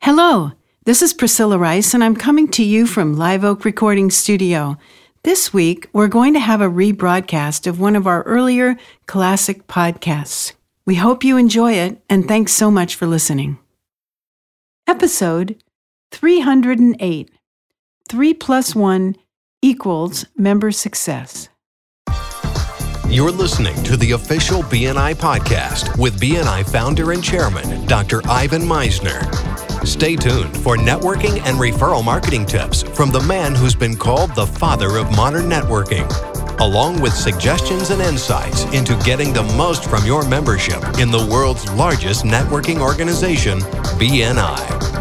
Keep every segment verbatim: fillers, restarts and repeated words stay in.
Hello, this is Priscilla Rice, and I'm coming to you from Live Oak Recording Studio. This week, we're going to have a rebroadcast of one of our earlier classic podcasts. We hope you enjoy it, and thanks so much for listening. Episode three hundred eight, three plus one equals member success. You're listening to the official B N I podcast with B N I founder and chairman, Doctor Ivan Misner. Stay tuned for networking and referral marketing tips from the man who's been called the father of modern networking, along with suggestions and insights into getting the most from your membership in the world's largest networking organization, B N I.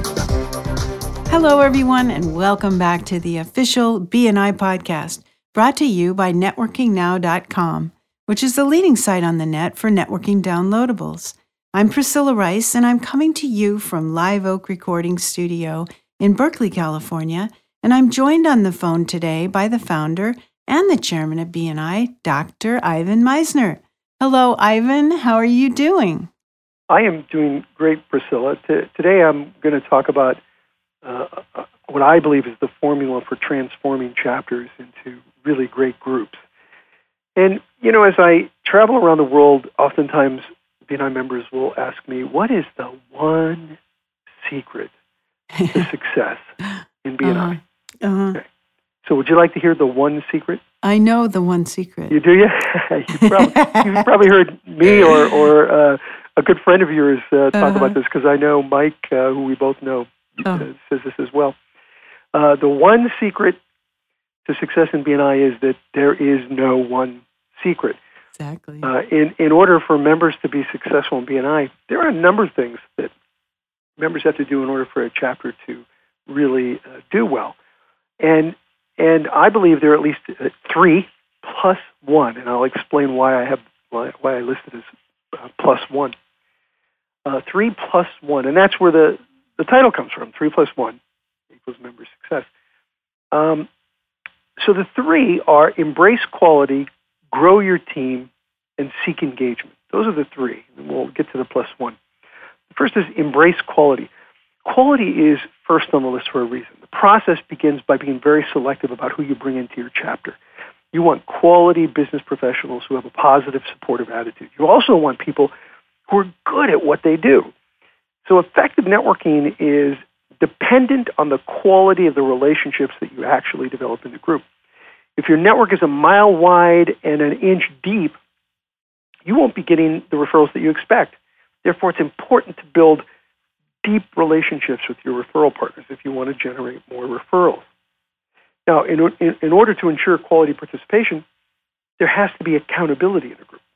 Hello, everyone, and welcome back to the official B N I podcast, brought to you by networking now dot com, which is the leading site on the net for networking downloadables. I'm Priscilla Rice, and I'm coming to you from Live Oak Recording Studio in Berkeley, California, and I'm joined on the phone today by the founder and the chairman of B N I, Doctor Ivan Misner. Hello, Ivan. How are you doing? I am doing great, Priscilla. T- today I'm going to talk about uh, what I believe is the formula for transforming chapters into really great groups. And, you know, as I travel around the world, oftentimes B N I members will ask me, what is the one secret to success in B N I? Uh-huh. Uh-huh. Okay. So would you like to hear the one secret? I know the one secret. You do, you? you've, probably, you've probably heard me or, or uh, a good friend of yours uh, talk uh-huh. about this, because I know Mike, uh, who we both know, oh. uh, says this as well. Uh, the one secret to success in B N I is that there is no one secret. Exactly. Uh, in, in order for members to be successful in B N I, there are a number of things that members have to do in order for a chapter to really uh, do well. And and I believe there are at least uh, three plus one, and I'll explain why I have why, why I listed as uh, plus one. Uh, three plus one, and that's where the, the title comes from. Three plus one equals member success. Um, so the three are embrace quality, grow your team, and seek engagement. Those are the three, and we'll get to the plus one. The first is embrace quality. Quality is first on the list for a reason. The process begins by being very selective about who you bring into your chapter. You want quality business professionals who have a positive, supportive attitude. You also want people who are good at what they do. So effective networking is dependent on the quality of the relationships that you actually develop in the group. If your network is a mile wide and an inch deep, you won't be getting the referrals that you expect. Therefore, it's important to build deep relationships with your referral partners if you want to generate more referrals. Now, in, in, in order to ensure quality participation, there has to be accountability in a group.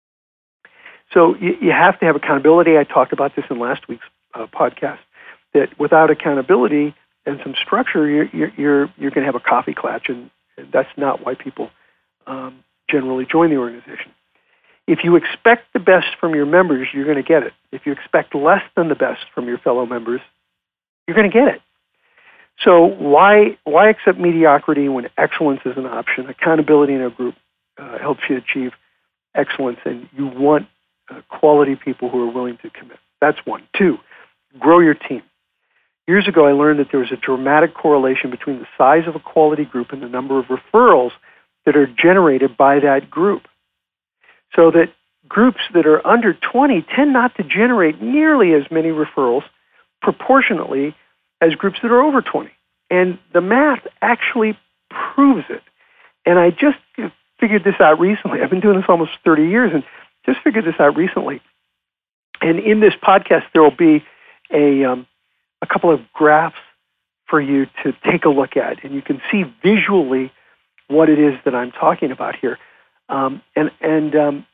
So you, you have to have accountability. I talked about this in last week's uh, podcast, that without accountability and some structure, you're, you're, you're, you're going to have a coffee klatch, and And that's not why people um, generally join the organization. If you expect the best from your members, you're going to get it. If you expect less than the best from your fellow members, you're going to get it. So why why accept mediocrity when excellence is an option? Accountability in a group uh, helps you achieve excellence, and you want uh, quality people who are willing to commit. That's one. Two, grow your team. Years ago, I learned that there was a dramatic correlation between the size of a quality group and the number of referrals that are generated by that group. So that groups that are under twenty tend not to generate nearly as many referrals proportionately as groups that are over twenty. And the math actually proves it. And I just figured this out recently. I've been doing this almost thirty years and just figured this out recently. And in this podcast, there will be a... Um, a couple of graphs for you to take a look at, and you can see visually what it is that I'm talking about here. Um, and and um,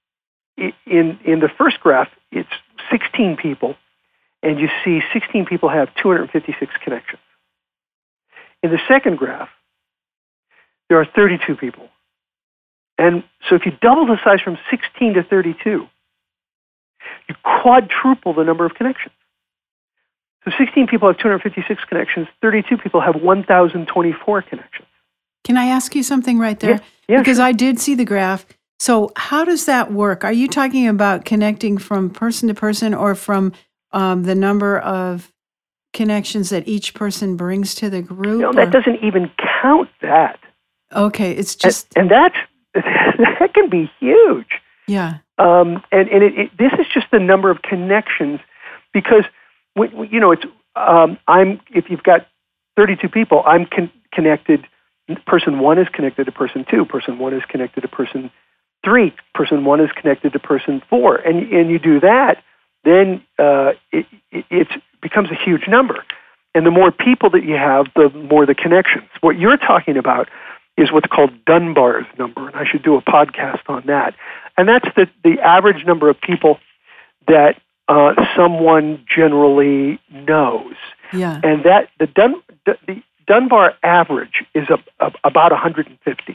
in in the first graph, it's sixteen people, and you see sixteen people have two hundred fifty-six connections. In the second graph, there are thirty-two people. And so if you double the size from sixteen to thirty-two, you quadruple the number of connections. So sixteen people have two hundred fifty-six connections, thirty-two people have one thousand twenty-four connections. Can I ask you something right there? Yeah, yeah, because sure. I did see the graph. So how does that work? Are you talking about connecting from person to person or from um, the number of connections that each person brings to the group? No, that doesn't even count that. Okay, it's just... And, and that's, that can be huge. Yeah. Um, and and it, it, this is just the number of connections, because, you know, it's um, I'm if you've got thirty-two people, I'm con- connected, person one is connected to person two, person one is connected to person three, person one is connected to person four, and and you do that, then uh, it, it it's, becomes a huge number. And the more people that you have, the more the connections. What you're talking about is what's called Dunbar's number, and I should do a podcast on that. And that's the, the average number of people that uh, someone generally knows. Yeah. And that the, Dun, the, the Dunbar average is a, a, about one hundred fifty.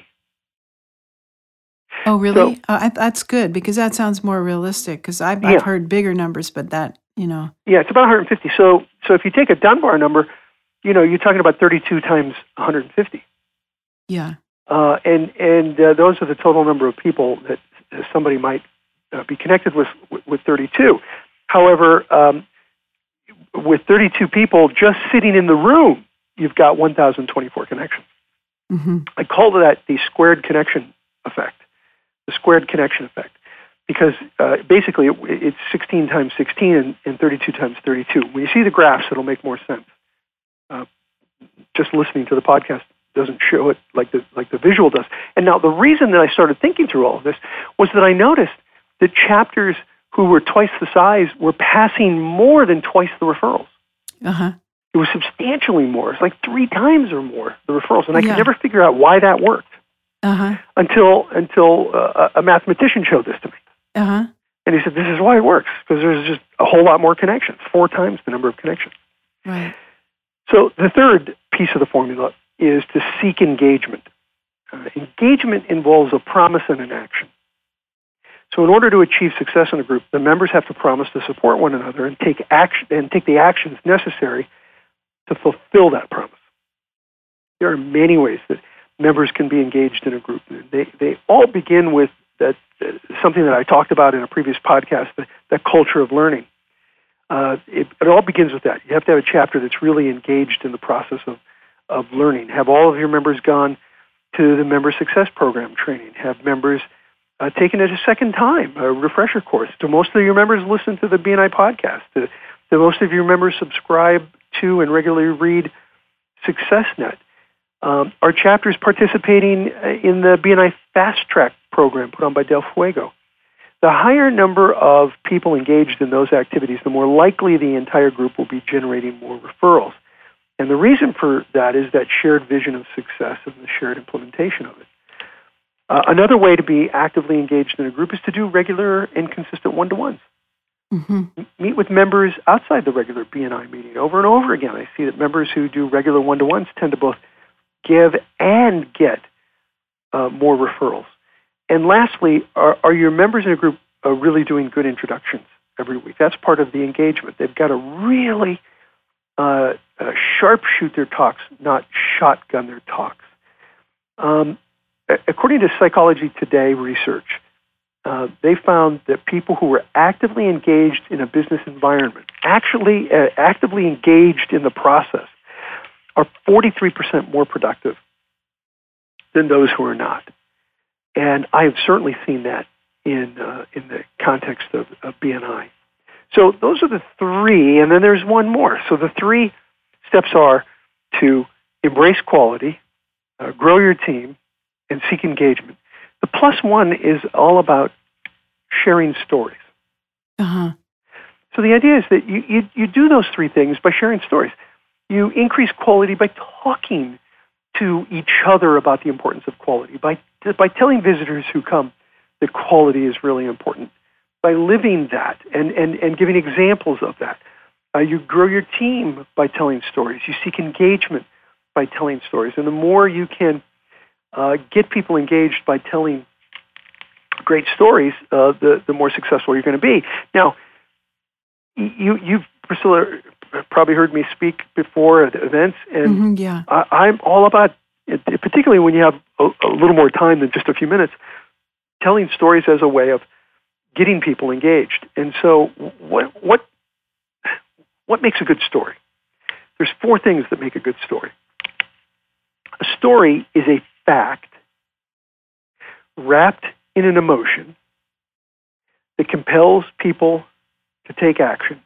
Oh, really? So, uh, I, that's good, because that sounds more realistic, because I've, yeah. I've heard bigger numbers, but that, you know. Yeah, it's about one hundred fifty. So so if you take a Dunbar number, you know, you're talking about thirty-two times one hundred fifty. Yeah. Uh, and and uh, those are the total number of people that somebody might uh, be connected with with thirty-two. However, um, with thirty-two people just sitting in the room, you've got one thousand twenty-four connections. Mm-hmm. I call that the squared connection effect, the squared connection effect, because uh, basically it, it's sixteen times sixteen and, and thirty-two times thirty-two. When you see the graphs, it'll make more sense. Uh, just listening to the podcast doesn't show it like the like the visual does. And now the reason that I started thinking through all of this was that I noticed that chapters who were twice the size were passing more than twice the referrals. Uh-huh. It was substantially more. It's like three times or more the referrals, and I Yeah. could never figure out why that worked Uh-huh. until until uh, a mathematician showed this to me. Uh-huh. And he said, "This is why it works, because there's just a whole lot more connections, four times the number of connections." Right. So the third piece of the formula is to seek engagement. Uh, engagement involves a promise and an action. So in order to achieve success in a group, the members have to promise to support one another and take action and take the actions necessary to fulfill that promise. There are many ways that members can be engaged in a group. They they all begin with that uh, something that I talked about in a previous podcast, the, the culture of learning. Uh, it, it all begins with that. You have to have a chapter that's really engaged in the process of of learning. Have all of your members gone to the member success program training? Have members uh, taken it a second time, a refresher course? Do most of your members listen to the B N I podcast? Do, do most of your members subscribe to and regularly read SuccessNet? Um, are chapters participating in the B N I Fast Track program put on by Del Fuego? The higher number of people engaged in those activities, the more likely the entire group will be generating more referrals. And the reason for that is that shared vision of success and the shared implementation of it. Uh, another way to be actively engaged in a group is to do regular and consistent one-to-ones. Mm-hmm. M- meet with members outside the regular B N I meeting over and over again. I see that members who do regular one-to-ones tend to both give and get uh, more referrals. And lastly, are, are your members in a group uh, really doing good introductions every week? That's part of the engagement. They've got to really uh, uh, sharpshoot their talks, not shotgun their talks. Um, according to Psychology Today research, uh, they found that people who were actively engaged in a business environment, actually uh, actively engaged in the process, are forty-three percent more productive than those who are not. And I have certainly seen that in uh, in the context of, of B N I. So those are the three, and then there's one more. So the three steps are to embrace quality, uh, grow your team, and seek engagement. The plus one is all about sharing stories. Uh-huh. So the idea is that you, you, you do those three things by sharing stories. You increase quality by talking to each other about the importance of quality, by by telling visitors who come that quality is really important, by living that and, and, and giving examples of that. Uh, you grow your team by telling stories. You seek engagement by telling stories. And the more you can uh, get people engaged by telling great stories, uh, the, the more successful you're going to be. Now, you, you've, Priscilla, probably heard me speak before at events, and Mm-hmm, yeah. I, I'm all about, it, particularly when you have a, a little more time than just a few minutes, telling stories as a way of getting people engaged. And so what what what makes a good story? there's four things that make a good story. A story is a fact wrapped in an emotion that compels people to take action,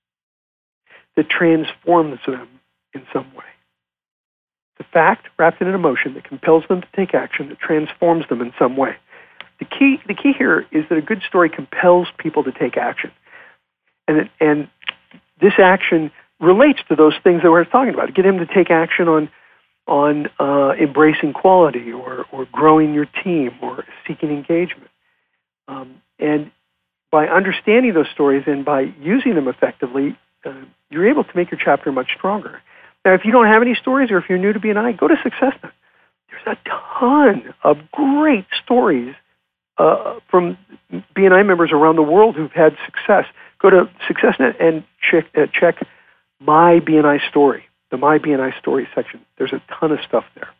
that transforms them in some way. The fact wrapped in an emotion that compels them to take action, that transforms them in some way. The key, the key here is that a good story compels people to take action. And, it, and this action relates to those things that we're talking about. Get him to take action on, on uh, embracing quality or, or growing your team or seeking engagement. Um, and by understanding those stories and by using them effectively, uh, you're able to make your chapter much stronger. Now, if you don't have any stories or if you're new to B and I, go to SuccessNet. There's a ton of great stories uh, from B and I members around the world who've had success. Go to SuccessNet and check, uh, check My B and I Story, the My B and I Story section. There's a ton of stuff there.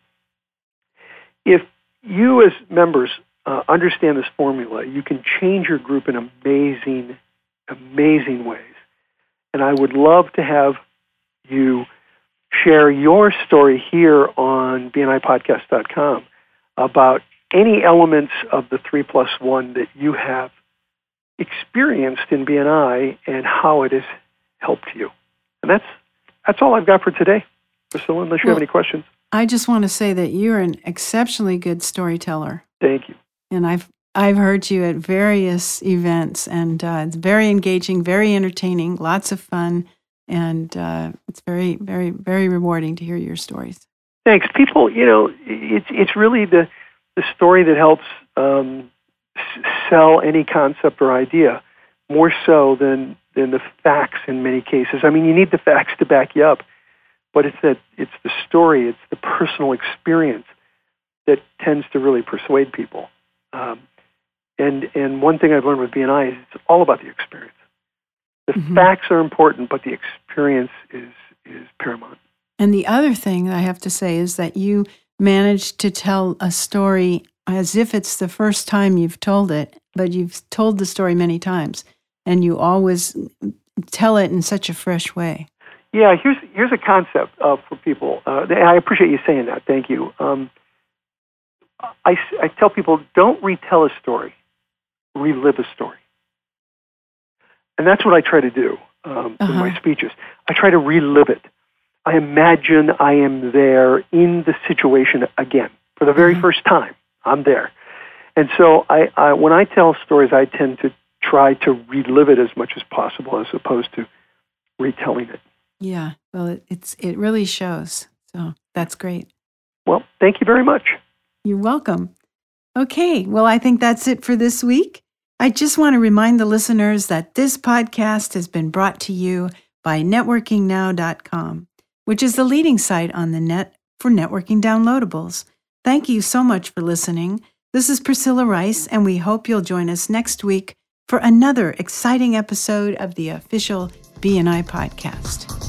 If you as members uh, understand this formula, you can change your group in amazing, amazing ways. And I would love to have you share your story here on B N I podcast dot com about any elements of the three plus one that you have experienced in B and I and how it has helped you. And that's that's all I've got for today, Priscilla, unless you well, have any questions. I just want to say that you're an exceptionally good storyteller. Thank you. And I've I've heard you at various events, and uh, it's very engaging, very entertaining, lots of fun, and uh, it's very, very, very rewarding to hear your stories. Thanks. People, you know, it's it's really the the story that helps um, s- sell any concept or idea, more so than than the facts in many cases. I mean, you need the facts to back you up, but it's that it's the story, it's the personal experience that tends to really persuade people. Um, And and one thing I've learned with B and I is it's all about the experience. The mm-hmm. facts are important, but the experience is is paramount. And the other thing I have to say is that you managed to tell a story as if it's the first time you've told it, but you've told the story many times, and you always tell it in such a fresh way. Yeah, here's here's a concept uh, for people. Uh, I appreciate you saying that. Thank you. Um, I, I tell people, don't retell a story. Relive a story. And that's what I try to do um, uh-huh. in my speeches. I try to relive it. I imagine I am there in the situation again for the very uh-huh. first time. I'm there. And so I, I, when I tell stories, I tend to try to relive it as much as possible as opposed to retelling it. Yeah, well, it, it's it really shows. So that's great. Well, thank you very much. You're welcome. Okay, well, I think that's it for this week. I just want to remind the listeners that this podcast has been brought to you by networking now dot com, which is the leading site on the net for networking downloadables. Thank you so much for listening. This is Priscilla Rice, and we hope you'll join us next week for another exciting episode of the official B and I podcast.